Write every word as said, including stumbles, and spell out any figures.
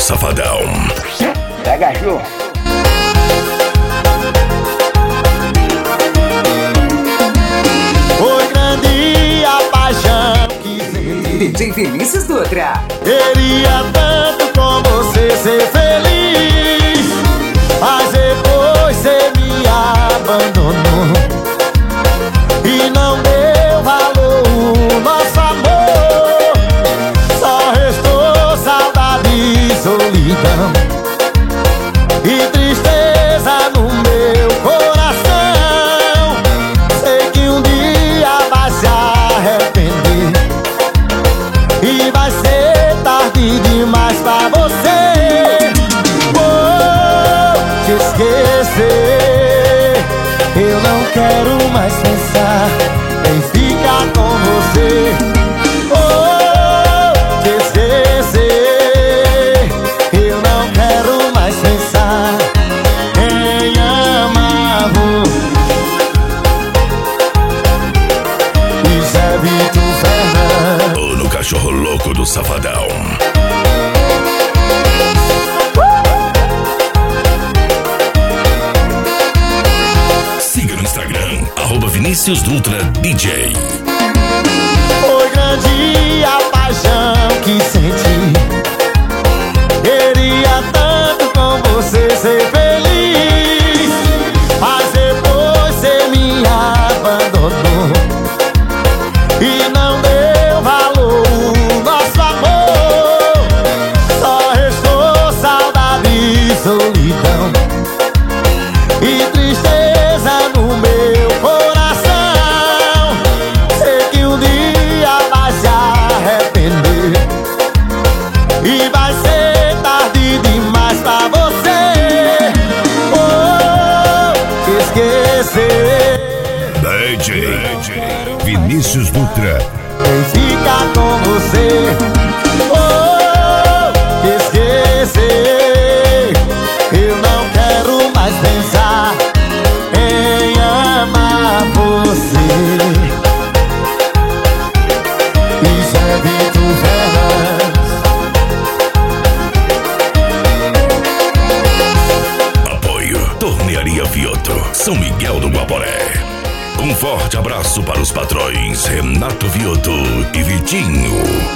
Safadão. Pega, Ju. Foi grande a paixão que senti. D J Vinícius Dutra. Queria tanto com você ser feliz, mas depois você me abandonou e não deu valor ao nosso amor. Só restou saudade e solidão e tristeza no meu coração. Sei que um dia vai se arrepender e vai ser tarde demais pra você. Vou te esquecer, eu não quero mais pensar em ficar com você. Vou te esquecer, eu não quero mais pensar em amar você. Isso é Vitor Fernandes. Ou no cachorro louco do Safadão. Siga no Instagram, arroba Vinícius Dutra D J. Foi grande a paixão que senti. Queria tanto com você ser feliz, mas depois você me abandonou e não deu valor ao nosso amor. Só restou saudade e solidão e tristeza no meu coração. Sei que um dia vai se arrepender e vai ser tarde demais pra você. Oh, esquecer. D J Vinícius Dutra. Quem fica com você. Oh, esquecer. Eu não quero mais pensar em amar você. Isso é Vitor Fernandes. Apoio Tornearia Vioto, São Miguel do Guaporé. Um forte abraço para os patrões Renato Vioto e Vitinho.